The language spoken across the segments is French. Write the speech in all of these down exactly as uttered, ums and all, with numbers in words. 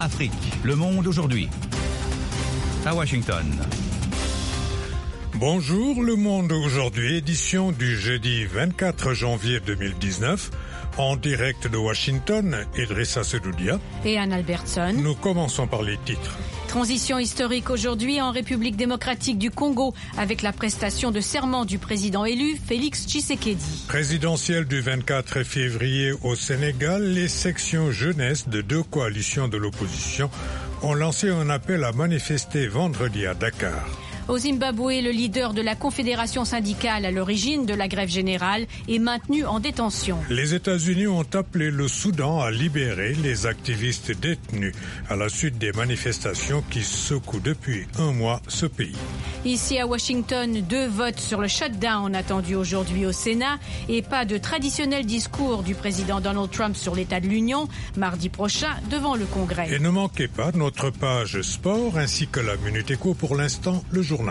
Afrique, le monde aujourd'hui. À Washington. Bonjour, le monde aujourd'hui, édition du jeudi vingt-quatre janvier deux mille dix-neuf. En direct de Washington, Idrissa Sedoudia et Anne Albertson. Nous commençons par les titres. Transition historique aujourd'hui en République démocratique du Congo avec la prestation de serment du président élu Félix Tshisekedi. Présidentielle du vingt-quatre février au Sénégal, les sections jeunesse de deux coalitions de l'opposition ont lancé un appel à manifester vendredi à Dakar. Au Zimbabwe, le leader de la confédération syndicale à l'origine de la grève générale est maintenu en détention. Les États-Unis ont appelé le Soudan à libérer les activistes détenus à la suite des manifestations qui secouent depuis un mois ce pays. Ici à Washington, deux votes sur le shutdown attendus aujourd'hui au Sénat et pas de traditionnel discours du président Donald Trump sur l'état de l'Union mardi prochain devant le Congrès. Et ne manquez pas notre page sport ainsi que la Minute Éco. Pour l'instant, le journal.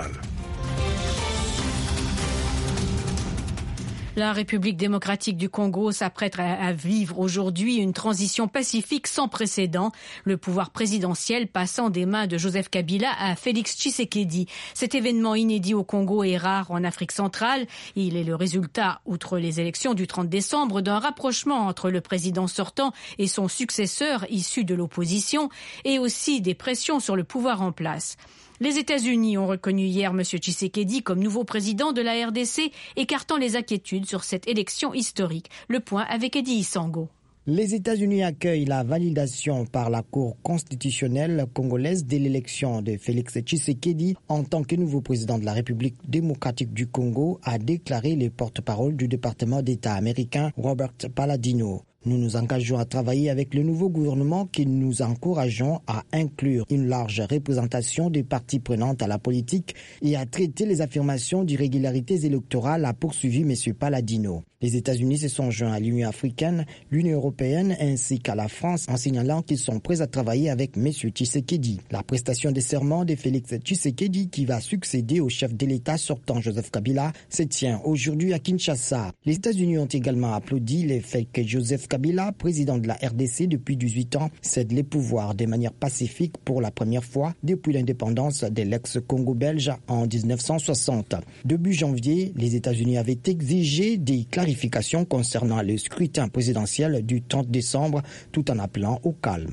La République démocratique du Congo s'apprête à vivre aujourd'hui une transition pacifique sans précédent, le pouvoir présidentiel passant des mains de Joseph Kabila à Félix Tshisekedi. Cet événement inédit au Congo est rare en Afrique centrale. Il est le résultat, outre les élections du trente décembre, d'un rapprochement entre le président sortant et son successeur issu de l'opposition et aussi des pressions sur le pouvoir en place. Les États-Unis ont reconnu hier M. Tshisekedi comme nouveau président de la R D C, écartant les inquiétudes sur cette élection historique. Le point avec Eddie Isango. Les États-Unis accueillent la validation par la Cour constitutionnelle congolaise de l'élection de Félix Tshisekedi en tant que nouveau président de la République démocratique du Congo, a déclaré le porte-parole du département d'État américain Robert Palladino. Nous nous engageons à travailler avec le nouveau gouvernement que nous encourageons à inclure une large représentation des parties prenantes à la politique et à traiter les affirmations d'irrégularités électorales, a poursuivi M. Palladino. Les États-Unis se sont joints à l'Union africaine, l'Union européenne ainsi qu'à la France en signalant qu'ils sont prêts à travailler avec M. Tshisekedi. La prestation de serment de Félix Tshisekedi, qui va succéder au chef de l'État sortant Joseph Kabila, se tient aujourd'hui à Kinshasa. Les États-Unis ont également applaudi le fait que Joseph Kabila, président de la R D C depuis dix-huit ans, cède les pouvoirs de manière pacifique pour la première fois depuis l'indépendance de l'ex-Congo belge en dix-neuf cent soixante. Début janvier, les États-Unis avaient exigé des clarifications concernant le scrutin présidentiel du trente décembre tout en appelant au calme.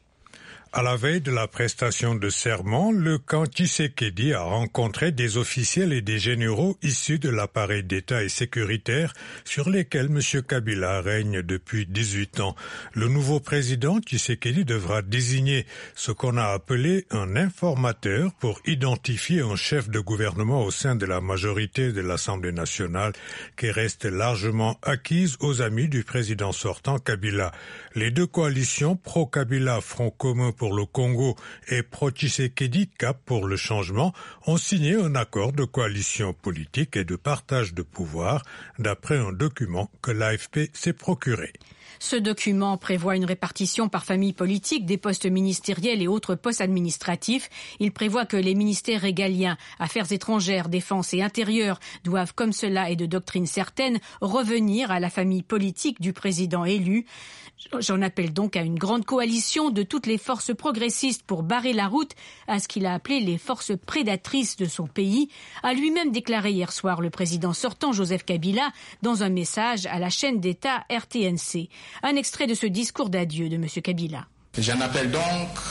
À la veille de la prestation de serment, le camp Tshisekedi a rencontré des officiels et des généraux issus de l'appareil d'État et sécuritaire sur lesquels M. Kabila règne depuis dix-huit ans. Le nouveau président Tshisekedi devra désigner ce qu'on a appelé un informateur pour identifier un chef de gouvernement au sein de la majorité de l'Assemblée nationale qui reste largement acquise aux amis du président sortant Kabila. Les deux coalitions pro-Kabila, Front commun pour le Congo et pro-Tshisekedi, Cap pour le changement, ont signé un accord de coalition politique et de partage de pouvoir, d'après un document que l'A F P s'est procuré. Ce document prévoit une répartition par famille politique des postes ministériels et autres postes administratifs. Il prévoit que les ministères régaliens, affaires étrangères, défense et intérieures doivent, comme cela est de doctrine certaine, revenir à la famille politique du président élu. J'en appelle donc à une grande coalition de toutes les forces progressistes pour barrer la route à ce qu'il a appelé les forces prédatrices de son pays, a lui-même déclaré hier soir le président sortant Joseph Kabila dans un message à la chaîne d'État R T N C. Un extrait de ce discours d'adieu de M. Kabila. J'en appelle donc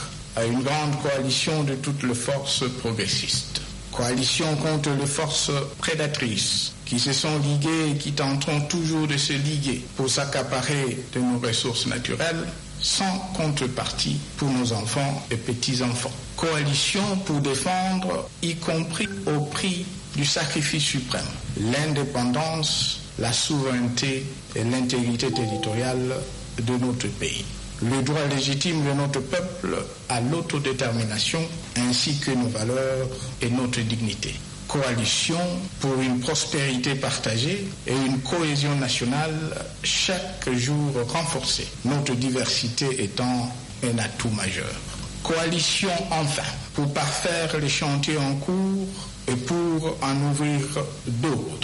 à une grande coalition de toutes les forces progressistes. Coalition contre les forces prédatrices qui se sont liguées et qui tenteront toujours de se liguer pour s'accaparer de nos ressources naturelles sans contrepartie pour nos enfants et petits-enfants. Coalition pour défendre, y compris au prix du sacrifice suprême, l'indépendance, la souveraineté et l'intégrité territoriale de notre pays. Le droit légitime de notre peuple à l'autodétermination ainsi que nos valeurs et notre dignité. Coalition pour une prospérité partagée et une cohésion nationale chaque jour renforcée, notre diversité étant un atout majeur. Coalition enfin pour parfaire les chantiers en cours et pour en ouvrir d'autres.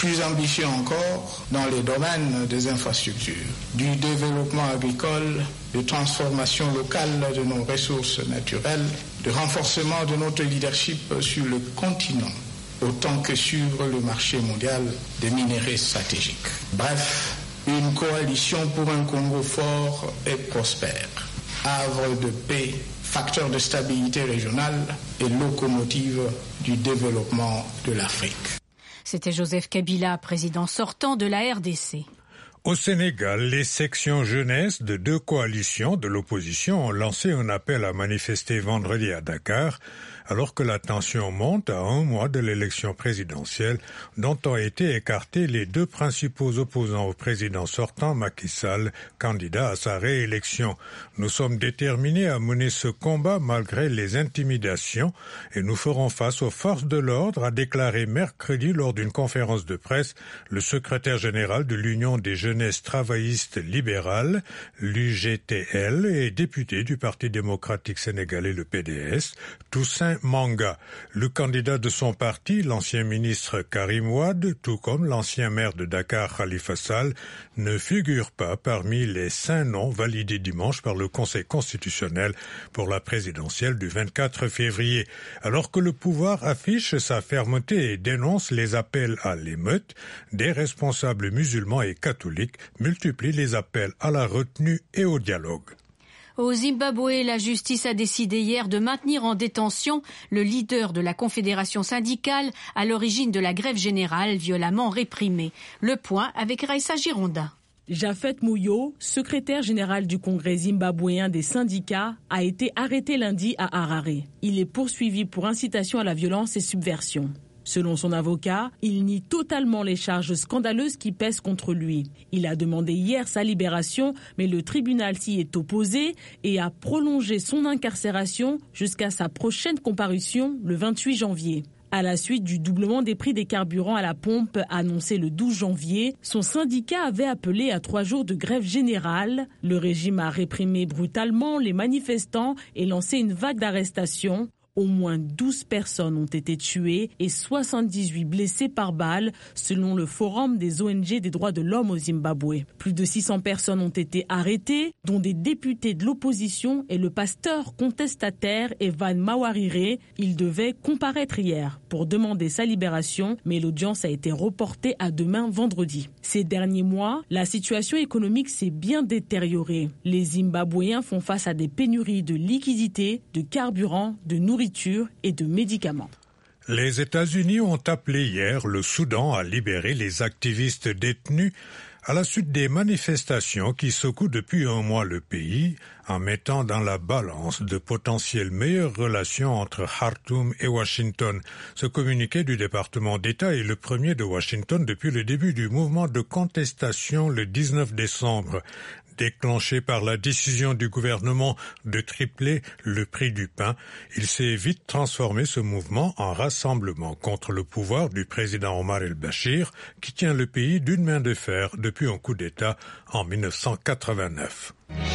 Plus ambitieux encore dans les domaines des infrastructures, du développement agricole, de transformation locale de nos ressources naturelles, de renforcement de notre leadership sur le continent, autant que sur le marché mondial des minéraux stratégiques. Bref, une coalition pour un Congo fort et prospère, havre de paix, facteur de stabilité régionale et locomotive du développement de l'Afrique. C'était Joseph Kabila, président sortant de la R D C. Au Sénégal, les sections jeunesse de deux coalitions de l'opposition ont lancé un appel à manifester vendredi à Dakar, alors que la tension monte à un mois de l'élection présidentielle, dont ont été écartés les deux principaux opposants au président sortant, Macky Sall, candidat à sa réélection. Nous sommes déterminés à mener ce combat malgré les intimidations et nous ferons face aux forces de l'ordre, a déclaré mercredi lors d'une conférence de presse le secrétaire général de l'Union des jeunesses travaillistes libérales, l'U G T L, et député du Parti démocratique sénégalais, le P D S, Toussaint Manga. Le candidat de son parti, l'ancien ministre Karim Wade, tout comme l'ancien maire de Dakar, Khalifa Sall, ne figurent pas parmi les cinq noms validés dimanche par le Conseil constitutionnel pour la présidentielle du vingt-quatre février. Alors que le pouvoir affiche sa fermeté et dénonce les appels à l'émeute, des responsables musulmans et catholiques multiplient les appels à la retenue et au dialogue. Au Zimbabwe, la justice a décidé hier de maintenir en détention le leader de la confédération syndicale à l'origine de la grève générale violemment réprimée. Le point avec Raissa Gironda. Japhet Mouyo, secrétaire général du Congrès zimbabwéen des syndicats, a été arrêté lundi à Harare. Il est poursuivi pour incitation à la violence et subversion. Selon son avocat, il nie totalement les charges scandaleuses qui pèsent contre lui. Il a demandé hier sa libération, mais le tribunal s'y est opposé et a prolongé son incarcération jusqu'à sa prochaine comparution le vingt-huit janvier. À la suite du doublement des prix des carburants à la pompe annoncé le douze janvier, son syndicat avait appelé à trois jours de grève générale. Le régime a réprimé brutalement les manifestants et lancé une vague d'arrestations. Au moins douze personnes ont été tuées et soixante-dix-huit blessées par balle, selon le Forum des O N G des droits de l'homme au Zimbabwe. Plus de six cents personnes ont été arrêtées, dont des députés de l'opposition et le pasteur contestataire Evan Mawarire. Il devait comparaître hier pour demander sa libération, mais l'audience a été reportée à demain vendredi. Ces derniers mois, la situation économique s'est bien détériorée. Les Zimbabwéens font face à des pénuries de liquidités, de carburant, de nourriture et de médicaments. Les États-Unis ont appelé hier le Soudan à libérer les activistes détenus à la suite des manifestations qui secouent depuis un mois le pays, en mettant dans la balance de potentielles meilleures relations entre Khartoum et Washington. Ce communiqué du département d'État est le premier de Washington depuis le début du mouvement de contestation le dix-neuf décembre. Déclenché par la décision du gouvernement de tripler le prix du pain, il s'est vite transformé ce mouvement en rassemblement contre le pouvoir du président Omar el-Béchir, qui tient le pays d'une main de fer depuis un coup d'État en mille neuf cent quatre-vingt-neuf.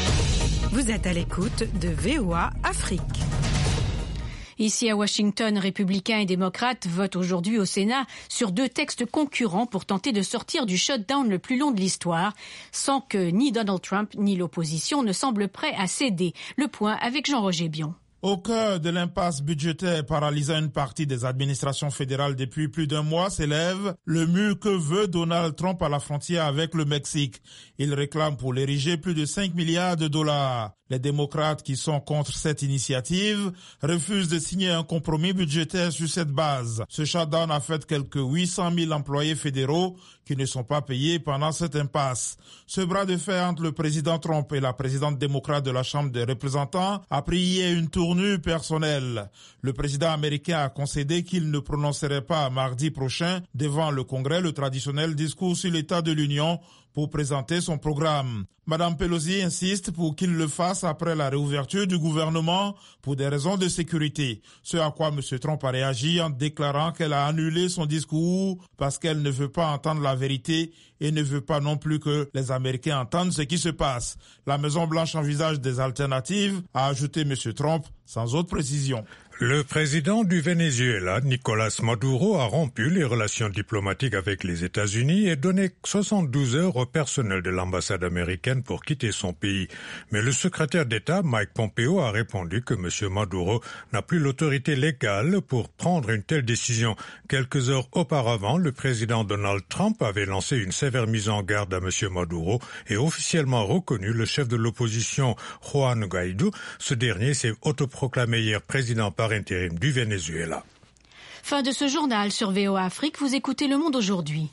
Vous êtes à l'écoute de V O A Afrique. Ici à Washington, républicains et démocrates votent aujourd'hui au Sénat sur deux textes concurrents pour tenter de sortir du shutdown le plus long de l'histoire, sans que ni Donald Trump ni l'opposition ne semblent prêts à céder. Le point avec Jean-Roger Bion. Au cœur de l'impasse budgétaire paralysant une partie des administrations fédérales depuis plus d'un mois s'élève le mur que veut Donald Trump à la frontière avec le Mexique. Il réclame pour l'ériger plus de cinq milliards de dollars. Les démocrates qui sont contre cette initiative refusent de signer un compromis budgétaire sur cette base. Ce shutdown a fait quelques huit cent mille employés fédéraux qui ne sont pas payés pendant cette impasse. Ce bras de fer entre le président Trump et la présidente démocrate de la Chambre des représentants a pris hier une tournure personnelle. Le président américain a concédé qu'il ne prononcerait pas mardi prochain devant le Congrès le traditionnel discours sur l'état de l'Union pour présenter son programme. Madame Pelosi insiste pour qu'il le fasse après la réouverture du gouvernement pour des raisons de sécurité. Ce à quoi M. Trump a réagi en déclarant qu'elle a annulé son discours parce qu'elle ne veut pas entendre la vérité et ne veut pas non plus que les Américains entendent ce qui se passe. La Maison-Blanche envisage des alternatives, a ajouté M. Trump. sans autre précision. Le président du Venezuela, Nicolás Maduro, a rompu les relations diplomatiques avec les États-Unis et donné soixante-douze heures au personnel de l'ambassade américaine pour quitter son pays. Mais le secrétaire d'État, Mike Pompeo, a répondu que M. Maduro n'a plus l'autorité légale pour prendre une telle décision. Quelques heures auparavant, le président Donald Trump avait lancé une sévère mise en garde à M. Maduro et officiellement reconnu le chef de l'opposition, Juan Guaidó. Ce dernier s'est autoproclamé hier président par intérim du Venezuela. Fin de ce journal sur V O A Afrique. Vous écoutez Le Monde aujourd'hui.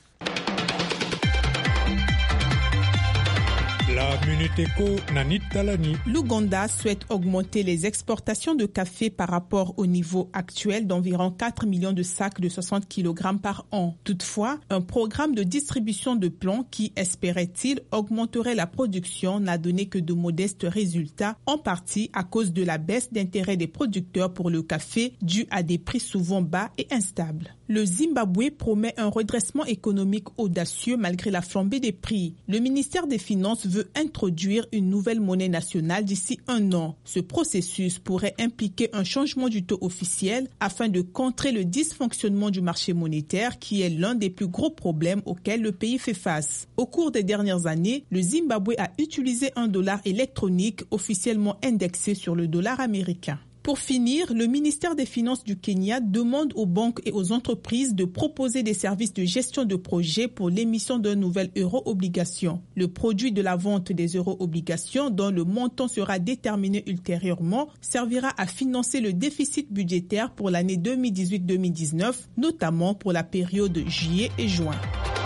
La Minute Éco, Nanit Talani. L'Ouganda souhaite augmenter les exportations de café par rapport au niveau actuel d'environ quatre millions de sacs de soixante kilogrammes par an. Toutefois, un programme de distribution de plomb qui, espérait-il, augmenterait la production n'a donné que de modestes résultats, en partie à cause de la baisse d'intérêt des producteurs pour le café due à des prix souvent bas et instables. Le Zimbabwe promet un redressement économique audacieux malgré la flambée des prix. Le ministère des Finances veut introduire une nouvelle monnaie nationale d'ici un an. Ce processus pourrait impliquer un changement du taux officiel afin de contrer le dysfonctionnement du marché monétaire qui est l'un des plus gros problèmes auxquels le pays fait face. Au cours des dernières années, le Zimbabwe a utilisé un dollar électronique officiellement indexé sur le dollar américain. Pour finir, le ministère des Finances du Kenya demande aux banques et aux entreprises de proposer des services de gestion de projet pour l'émission d'un nouvel euro-obligation. Le produit de la vente des euro-obligations, dont le montant sera déterminé ultérieurement, servira à financer le déficit budgétaire pour l'année deux mille dix-huit deux mille dix-neuf, notamment pour la période juillet et juin.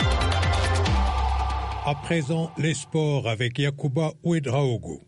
À présent, les sports avec Yacouba Ouedraogo.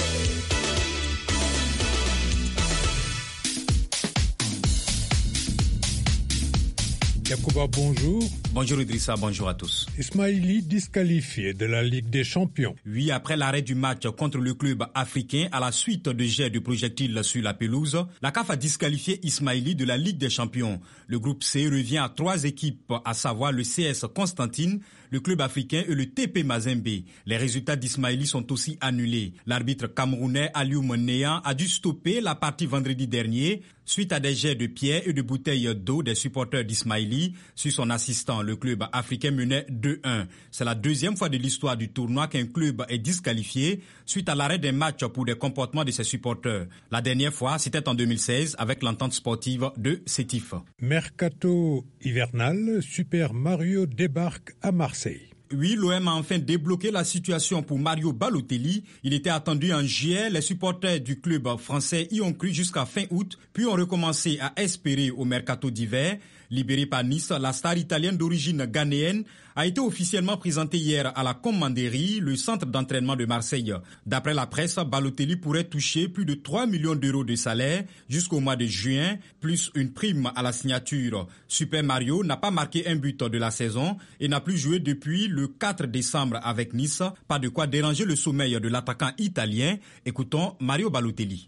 Yacouba, bonjour. Bonjour Idrissa, bonjour à tous. Ismaili disqualifié de la Ligue des Champions. Oui, après l'arrêt du match contre le club africain à la suite de jets de projectiles sur la pelouse, la C A F a disqualifié Ismaili de la Ligue des Champions. Le groupe C revient à trois équipes, à savoir le C S Constantine, le club africain et le T P Mazembe. Les résultats d'Ismaili sont aussi annulés. L'arbitre camerounais Aliou Néan a dû stopper la partie vendredi dernier suite à des jets de pierres et de bouteilles d'eau des supporters d'Ismaili sur son assistant. Le club africain menait deux un. C'est la deuxième fois de l'histoire du tournoi qu'un club est disqualifié suite à l'arrêt des matchs pour des comportements de ses supporters. La dernière fois, c'était en deux mille seize avec l'entente sportive de Sétif. Mercato hivernal, Super Mario débarque à Marseille. Oui, l'O M a enfin débloqué la situation pour Mario Balotelli. Il était attendu en juillet. Les supporters du club français y ont cru jusqu'à fin août, puis ont recommencé à espérer au mercato d'hiver. Libéré par Nice, la star italienne d'origine ghanéenne a été officiellement présentée hier à la Commanderie, le centre d'entraînement de Marseille. D'après la presse, Balotelli pourrait toucher plus de trois millions d'euros de salaire jusqu'au mois de juin, plus une prime à la signature. Super Mario n'a pas marqué un but de la saison et n'a plus joué depuis le quatre décembre avec Nice. Pas de quoi déranger le sommeil de l'attaquant italien. Écoutons Mario Balotelli.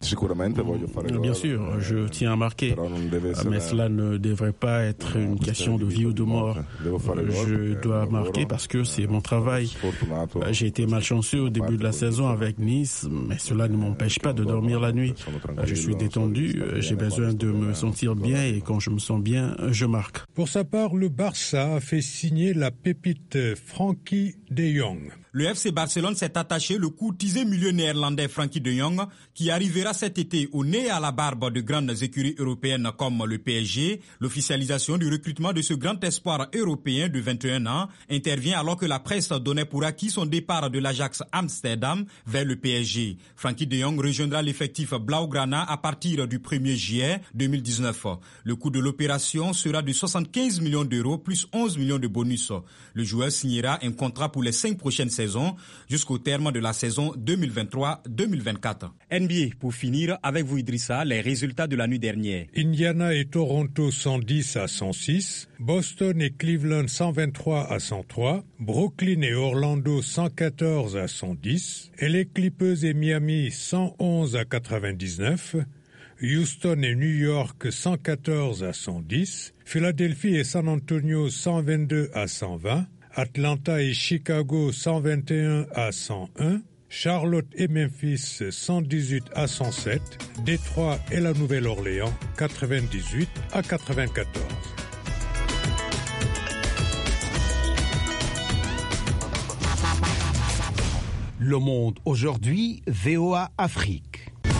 Bien sûr, je tiens à marquer, mais cela ne devrait pas être une question de vie ou de mort. Je dois marquer parce que c'est mon travail. J'ai été malchanceux au début de la saison avec Nice, mais cela ne m'empêche pas de dormir la nuit. Je suis détendu, j'ai besoin de me sentir bien et quand je me sens bien, je marque. Pour sa part, le Barça a fait signer la pépite Frenkie de Jong. Le F C Barcelone s'est attaché le courtisé milieu néerlandais Frenkie de Jong qui arrivera cet été au nez à la barbe de grandes écuries européennes comme le P S G. L'officialisation du recrutement de ce grand espoir européen de vingt et un ans intervient alors que la presse donnait pour acquis son départ de l'Ajax Amsterdam vers le P S G. Frenkie de Jong rejoindra l'effectif Blaugrana à partir du premier juillet deux mille dix-neuf. Le coût de l'opération sera de soixante-quinze millions d'euros plus onze millions de bonus. Le joueur signera un contrat pour les cinq prochaines saisons jusqu'au terme de la saison deux mille vingt-trois deux mille vingt-quatre. N B A, pour finir, avec vous Idrissa, les résultats de la nuit dernière. Indiana et Toronto cent dix à cent six, Boston et Cleveland cent vingt-trois à cent trois, Brooklyn et Orlando cent quatorze à cent dix, et les Clippers et Miami cent onze à quatre-vingt-dix-neuf, Houston et New York cent quatorze à cent dix, Philadelphie et San Antonio cent vingt-deux à cent vingt, Atlanta et Chicago cent vingt et un à cent un, Charlotte et Memphis cent dix-huit à cent sept, Détroit et la Nouvelle-Orléans quatre-vingt-dix-huit à quatre-vingt-quatorze. Le Monde aujourd'hui, V O A Afrique.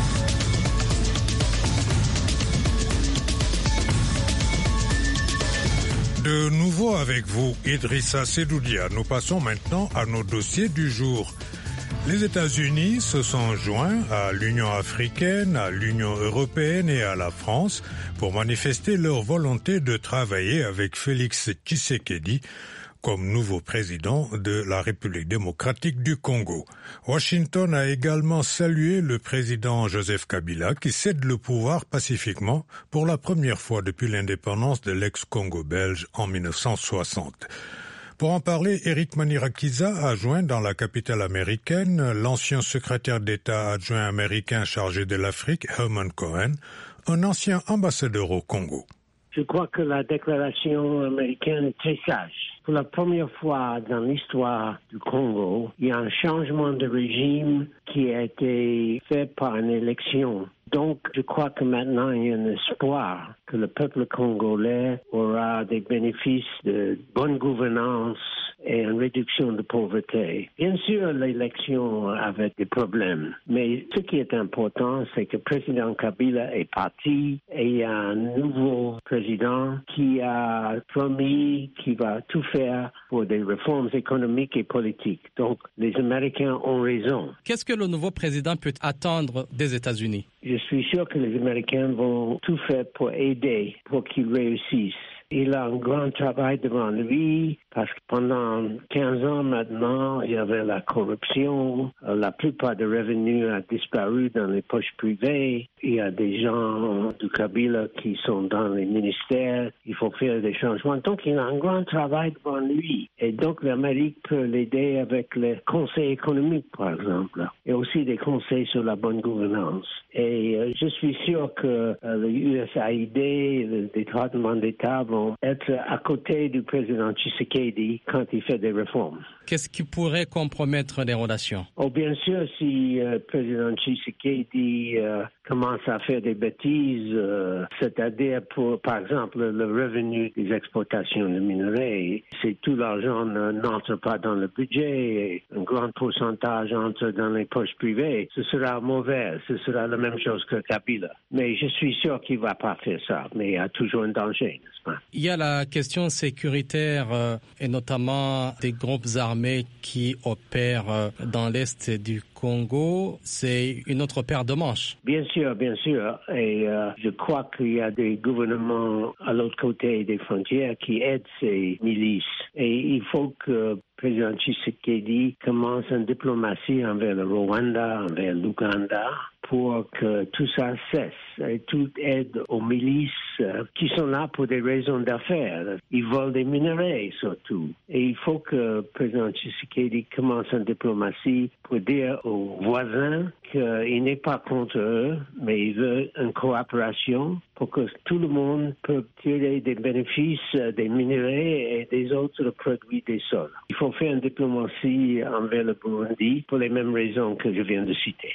De nouveau avec vous, Idrissa Sedoudia. Nous passons maintenant à nos dossiers du jour. Les États-Unis se sont joints à l'Union africaine, à l'Union européenne et à la France pour manifester leur volonté de travailler avec Félix Tshisekedi comme nouveau président de la République démocratique du Congo. Washington a également salué le président Joseph Kabila qui cède le pouvoir pacifiquement pour la première fois depuis l'indépendance de l'ex-Congo belge en mille neuf cent soixante. Pour en parler, Eric Manirakiza a joint dans la capitale américaine l'ancien secrétaire d'État adjoint américain chargé de l'Afrique, Herman Cohen, un ancien ambassadeur au Congo. Je crois que la déclaration américaine est très sage. Pour la première fois dans l'histoire du Congo, il y a un changement de régime qui a été fait par une élection. Donc, je crois que maintenant, il y a un espoir que le peuple congolais aura des bénéfices de bonne gouvernance et une réduction de pauvreté. Bien sûr, l'élection avait des problèmes, mais ce qui est important, c'est que le président Kabila est parti et il y a un nouveau président qui a promis qu'il va tout faire pour des réformes économiques et politiques. Donc, les Américains ont raison. Qu'est-ce que le nouveau président peut attendre des États-Unis? Je suis sûr que les Américains vont tout faire pour aider, pour qu'ils réussissent. Il a un grand travail devant lui parce que pendant quinze ans maintenant, il y avait la corruption. La plupart des revenus ont disparu dans les poches privées. Il y a des gens du Kabila qui sont dans les ministères. Il faut faire des changements. Donc, il a un grand travail devant lui. Et donc, l'Amérique peut l'aider avec les conseils économiques, par exemple, et aussi des conseils sur la bonne gouvernance. Et euh, je suis sûr que euh, le U S A I D, le département d'État vont être à côté du président Tshisekedi quand il fait des réformes. Qu'est-ce qui pourrait compromettre les relations? Oh, bien sûr, si le euh, président Tshisekedi euh, commence à faire des bêtises, euh, c'est-à-dire pour, par exemple, le revenu des exportations de minerais, c'est tout l'argent n'entre pas dans le budget, et un grand pourcentage entre dans les poches privées, ce sera mauvais, ce sera la même chose que Kabila. Mais je suis sûr qu'il ne va pas faire ça, mais il y a toujours un danger, n'est-ce pas? Il y a la question sécuritaire euh, et notamment des groupes armés qui opèrent euh, dans l'est du Congo. C'est une autre paire de manches. Bien sûr, bien sûr. Et euh, je crois qu'il y a des gouvernements à l'autre côté des frontières qui aident ces milices. Et il faut que le président Tshisekedi commence une diplomatie envers le Rwanda, envers l'Ouganda, pour que tout ça cesse et toute aide aux milices qui sont là pour des raisons d'affaires. Ils volent des minerais surtout. Et il faut que le président Tshisekedi commence une diplomatie pour dire aux voisins qu'il n'est pas contre eux, mais il veut une coopération pour que tout le monde peut tirer des bénéfices des minerais et des autres produits des sols. Il faut faire une diplomatie envers le Burundi pour les mêmes raisons que je viens de citer.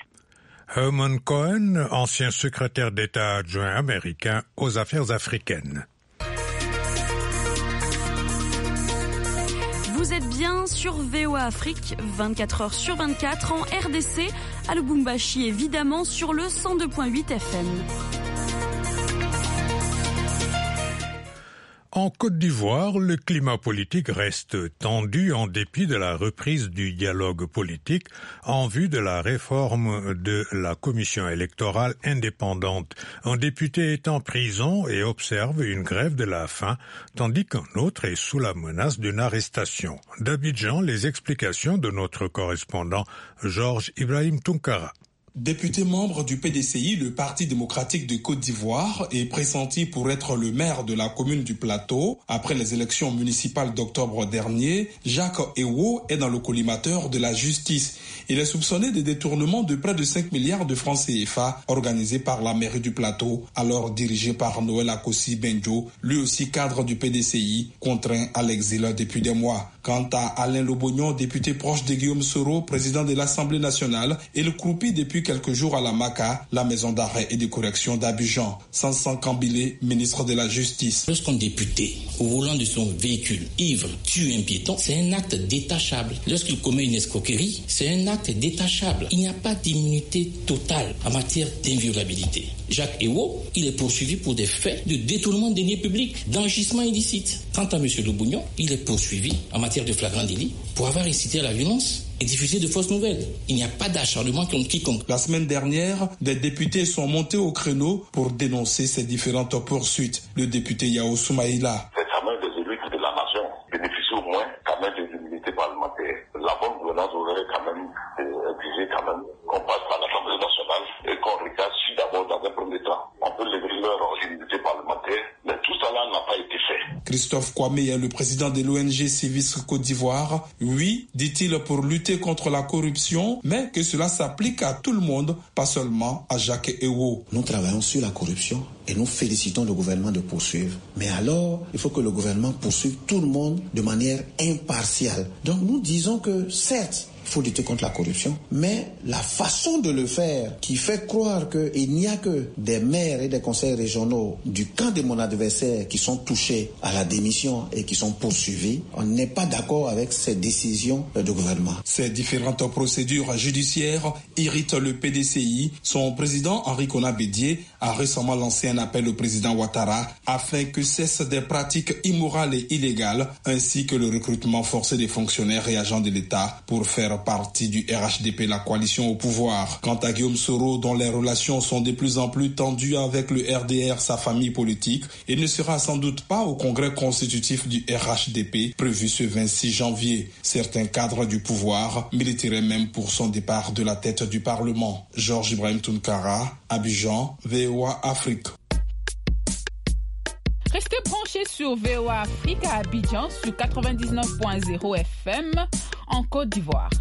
Herman Cohen, ancien secrétaire d'État adjoint américain aux affaires africaines. Vous êtes bien sur V O A Afrique, vingt-quatre heures sur vingt-quatre, en R D C, à Lubumbashi évidemment, sur le cent deux virgule huit F M. En Côte d'Ivoire, le climat politique reste tendu en dépit de la reprise du dialogue politique en vue de la réforme de la commission électorale indépendante. Un député est en prison et observe une grève de la faim, tandis qu'un autre est sous la menace d'une arrestation. D'Abidjan, les explications de notre correspondant Georges Ibrahim Tunkara. Député membre du P D C I, le Parti démocratique de Côte d'Ivoire, est pressenti pour être le maire de la commune du Plateau. Après les élections municipales d'octobre dernier, Jacques Ewo est dans le collimateur de la justice. Il est soupçonné de détournement de près de cinq milliards de francs C F A organisé par la mairie du Plateau, alors dirigée par Noël Akossi Benjo, lui aussi cadre du P D C I, contraint à l'exil depuis des mois. Quant à Alain Lobognon, député proche de Guillaume Soro, président de l'Assemblée nationale, il croupit depuis quelques jours à la MACA, la maison d'arrêt et de correction d'Abidjan. Sansan Kambile, ministre de la Justice. Lorsqu'un député, au volant de son véhicule, ivre, tue un piéton, c'est un acte détachable. Lorsqu'il commet une escroquerie, c'est un acte détachable. Il n'y a pas d'immunité totale en matière d'inviolabilité. Jacques Ewo, il est poursuivi pour des faits de détournement de deniers publics, d'enrichissement illicite. Quant à M. Lobognon, il est poursuivi en matière de flagrant délit pour avoir incité à la violence et diffusé de fausses nouvelles. Il n'y a pas d'acharnement contre quiconque. La semaine dernière, des députés sont montés au créneau pour dénoncer ces différentes poursuites. Le député Yao Soumaïla. C'est quand même des élus de la nation bénéficient au moins quand même des immunités parlementaires. La bonne gouvernance aurait quand même exigé quand même qu'on passe par l'Assemblée nationale et qu'on regarde si d'abord dans un premier temps on peut lever leur immunité parlementaire, mais tout cela n'a pas été fait. Christophe Kwame est le président de l'O N G Civis Côte d'Ivoire. Oui, dit-il, pour lutter contre la corruption, mais que cela s'applique à tout le monde, pas seulement à Jacques Ewo. Nous travaillons sur la corruption et nous félicitons le gouvernement de poursuivre. Mais alors, il faut que le gouvernement poursuive tout le monde de manière impartiale. Donc nous disons que certes, il faut lutter contre la corruption, mais la façon de le faire qui fait croire qu'il n'y a que des maires et des conseils régionaux du camp de mon adversaire qui sont touchés à la démission et qui sont poursuivis, on n'est pas d'accord avec ces décisions du gouvernement. Ces différentes procédures judiciaires irritent le P D C I. Son président Henri Konan Bédié a récemment lancé un appel au président Ouattara afin que cessent des pratiques immorales et illégales ainsi que le recrutement forcé des fonctionnaires et agents de l'État pour faire partie du R H D P, la coalition au pouvoir. Quant à Guillaume Soro, dont les relations sont de plus en plus tendues avec le R D R, sa famille politique, il ne sera sans doute pas au congrès constitutif du R H D P prévu ce vingt-six janvier. Certains cadres du pouvoir militeraient même pour son départ de la tête du Parlement. Georges Ibrahim Tounkara, Abidjan, V O A Afrique. Restez branchés sur V O A Afrique à Abidjan sur quatre-vingt-dix-neuf point zéro F M en Côte d'Ivoire.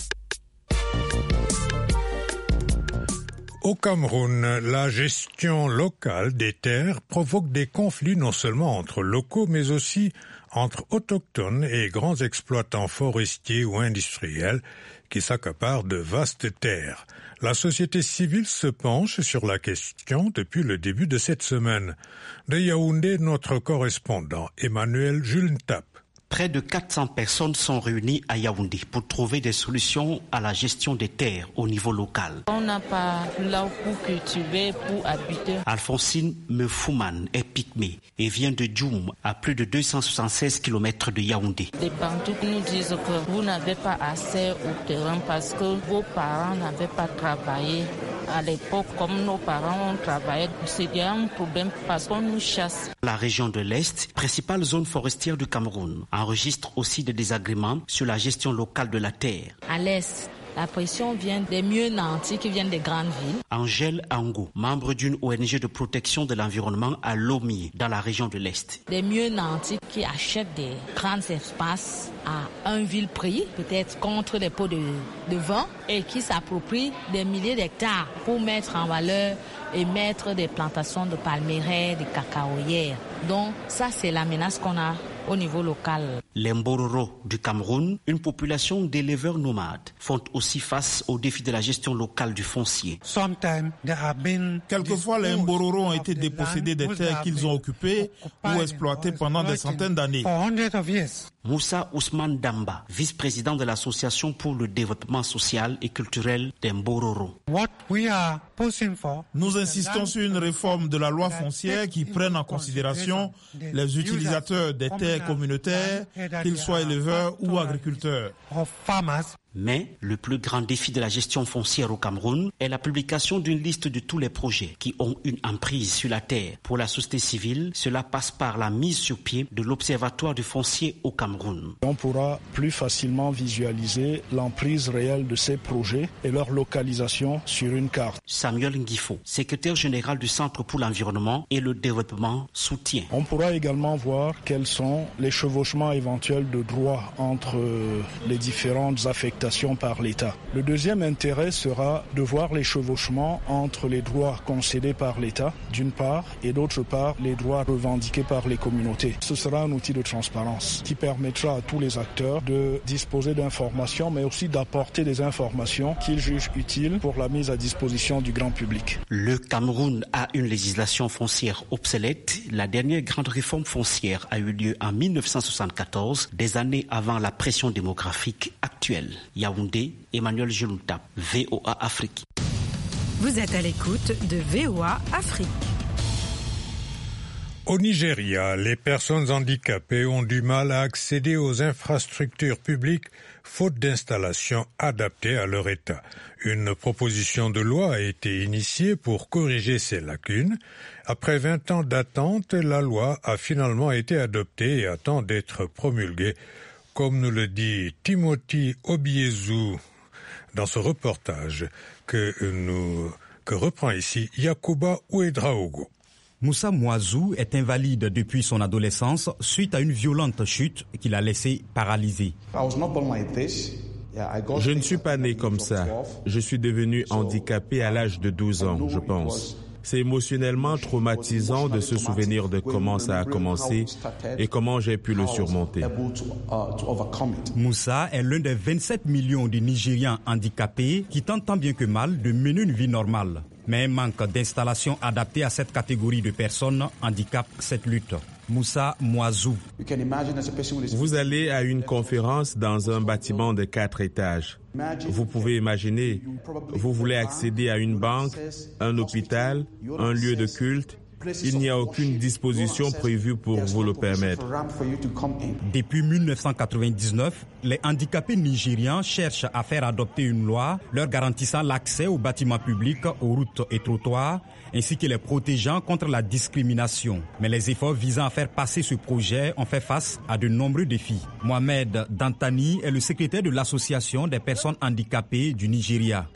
Au Cameroun, la gestion locale des terres provoque des conflits non seulement entre locaux, mais aussi entre autochtones et grands exploitants forestiers ou industriels qui s'accaparent de vastes terres. La société civile se penche sur la question depuis le début de cette semaine. De Yaoundé, notre correspondant Emmanuel Julentap. Près de quatre cents personnes sont réunies à Yaoundé pour trouver des solutions à la gestion des terres au niveau local. On n'a pas là pour cultiver, pour habiter. Alphonsine Mefouman est pygmée et vient de Djoum, à plus de deux cent soixante-seize kilomètres de Yaoundé. Les Bantous nous disent que vous n'avez pas assez au terrain parce que vos parents n'avaient pas travaillé. À l'époque, comme nos parents ont travaillé, c'était un problème parce qu'on nous chasse. La région de l'Est, principale zone forestière du Cameroun, enregistre aussi des désagréments sur la gestion locale de la terre. À l'Est, la pression vient des mieux nantis qui viennent des grandes villes. Angèle Ango, membre d'une O N G de protection de l'environnement à Lomé, dans la région de l'Est. Des mieux nantis qui achètent des grands espaces à un vil prix, peut-être contre des pots de, de vin, et qui s'approprient des milliers d'hectares pour mettre en valeur et mettre des plantations de palmeraie, de cacaoyères. Donc ça, c'est la menace qu'on a au niveau local. Les Mbororo du Cameroun, une population d'éleveurs nomades, font aussi face au défi de la gestion locale du foncier. Quelquefois, les Mbororo ont été dépossédés des terres qu'ils ont occupées ou exploitées pendant des centaines d'années. Moussa Ousmane Damba, vice-président de l'Association pour le développement social et culturel des Mbororo. Nous insistons sur une réforme de la loi foncière qui prenne en considération les utilisateurs des terres communautaires, qu'ils soient éleveurs ou agriculteurs. Mais le plus grand défi de la gestion foncière au Cameroun est la publication d'une liste de tous les projets qui ont une emprise sur la terre. Pour la société civile, cela passe par la mise sur pied de l'Observatoire du foncier au Cameroun. On pourra plus facilement visualiser l'emprise réelle de ces projets et leur localisation sur une carte. Samuel Ngifo, secrétaire général du Centre pour l'environnement et le développement, soutient. On pourra également voir quels sont les chevauchements éventuels de droits entre les différentes affectations par l'État. Le deuxième intérêt sera de voir les chevauchements entre les droits concédés par l'État, d'une part, et d'autre part, les droits revendiqués par les communautés. Ce sera un outil de transparence qui permettra à tous les acteurs de disposer d'informations, mais aussi d'apporter des informations qu'ils jugent utiles pour la mise à disposition du grand public. Le Cameroun a une législation foncière obsolète. La dernière grande réforme foncière a eu lieu en mille neuf cent soixante-quatorze, des années avant la pression démographique actuelle. Yaoundé, Emmanuel Gelouta, V O A Afrique. Vous êtes à l'écoute de V O A Afrique. Au Nigeria, les personnes handicapées ont du mal à accéder aux infrastructures publiques faute d'installations adaptées à leur état. Une proposition de loi a été initiée pour corriger ces lacunes. Après vingt ans d'attente, la loi a finalement été adoptée et attend d'être promulguée, comme nous le dit Timothy Obiezu dans ce reportage que, nous, que reprend ici Yakuba Ouedraogo. Moussa Moazou est invalide depuis son adolescence suite à une violente chute qui l'a laissé paralysé. Je ne suis pas né comme ça. Je suis devenu handicapé à l'âge de douze ans, je pense. C'est émotionnellement traumatisant de se souvenir de comment ça a commencé et comment j'ai pu le surmonter. Moussa est l'un des vingt-sept millions de Nigérians handicapés qui tentent tant bien que mal de mener une vie normale. Mais un manque d'installation adaptée à cette catégorie de personnes handicape cette lutte. Moussa Moazou. Vous allez à une conférence dans un bâtiment de quatre étages. Vous pouvez imaginer, vous voulez accéder à une banque, un hôpital, un lieu de culte. Il n'y a aucune disposition prévue pour vous le permettre. Depuis mille neuf cent quatre-vingt-dix-neuf, les handicapés nigérians cherchent à faire adopter une loi leur garantissant l'accès aux bâtiments publics, aux routes et trottoirs, ainsi que les protégeant contre la discrimination. Mais les efforts visant à faire passer ce projet ont fait face à de nombreux défis. Mohamed Dantani est le secrétaire de l'association des personnes handicapées du Nigeria.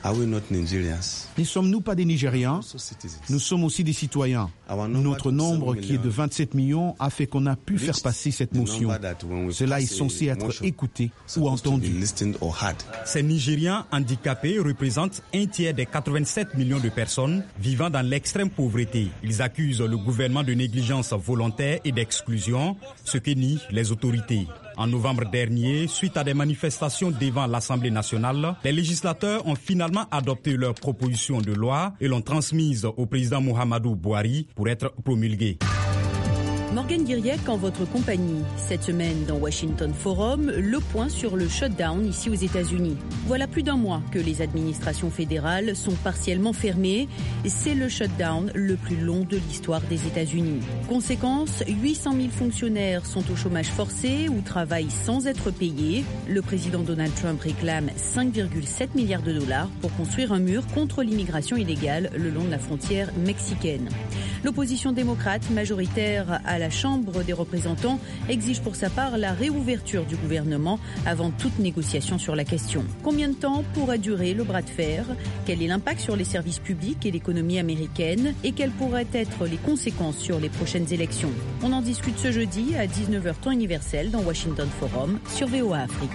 Ne sommes-nous pas des Nigérians? Nous sommes aussi des citoyens. Notre nombre, qui est de vingt-sept millions, a fait qu'on a pu faire passer cette motion. Cela est censé être écouté ou entendu. Ces Nigérians handicapés représentent un tiers des quatre-vingt-sept millions de personnes vivant dans l'extrême pauvreté. Ils accusent le gouvernement de négligence volontaire et d'exclusion, ce que nient les autorités. En novembre dernier, suite à des manifestations devant l'Assemblée nationale, les législateurs ont finalement adopté leur proposition de loi et l'ont transmise au président Muhammadu Buhari pour être promulguée. Morgane Guiriec en votre compagnie. Cette semaine dans Washington Forum, le point sur le shutdown ici aux États-Unis. Voilà plus d'un mois que les administrations fédérales sont partiellement fermées. C'est le shutdown le plus long de l'histoire des États-Unis. Conséquence, huit cent mille fonctionnaires sont au chômage forcé ou travaillent sans être payés. Le président Donald Trump réclame cinq virgule sept milliards de dollars pour construire un mur contre l'immigration illégale le long de la frontière mexicaine. L'opposition démocrate majoritaire à la Chambre des représentants exige pour sa part la réouverture du gouvernement avant toute négociation sur la question. Combien de temps pourra durer le bras de fer? Quel est l'impact sur les services publics et l'économie américaine? Et quelles pourraient être les conséquences sur les prochaines élections? On en discute ce jeudi à dix-neuf heures temps universel dans Washington Forum sur V O A Afrique.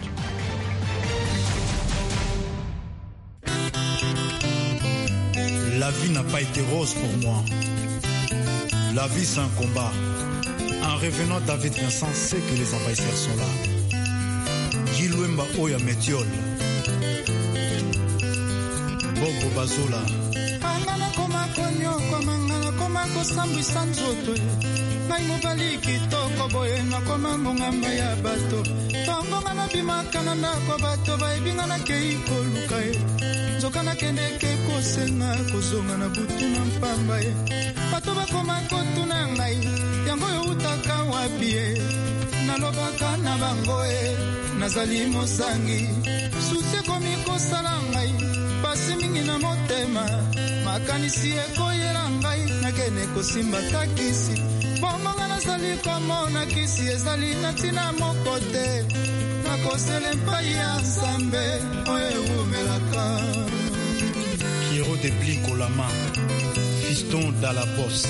La vie n'a pas été rose pour moi. La vie, c'est un combat. En revenant, David Vincent sait que les envahisseurs sont là. Gilouemba Oya Métiol. Bobo Bazola. Angana koma konyo kwa mangana koma kosambwisa nzoto. Ngai mobali kitoko boye na koma mbongamba ya bato. Tongongana bimakana na kwa bato baibingana kei koluka e. nzoka nakendeke kosenga kozonga na butu na mpamba ye bato bakoma kotuna ngai yango yo utaka wapi ye nalobaka na bango ye nazali mosangi susi ekomi kosala ngai pasi mingi na motema makanisi ekoyela ngai nakende kosimba takisi bomonga nazali komona kisi ezali na ntina moko te nakosele mpai ya nzambe oyo ewumelaka. Pierrot de Blinkolama, fiston dans la bosse.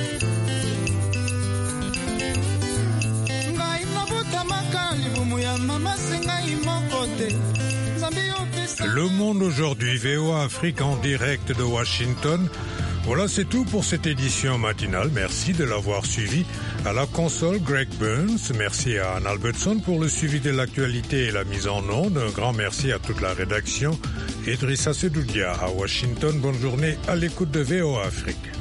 Le Monde aujourd'hui, V O A Afrique en direct de Washington. Voilà, c'est tout pour cette édition matinale. Merci de l'avoir suivi. À la console, Greg Burns. Merci à Anne Albertson pour le suivi de l'actualité et la mise en onde. Un grand merci à toute la rédaction. Idrissa Sedoudia à Washington. Bonne journée à l'écoute de V O A Afrique.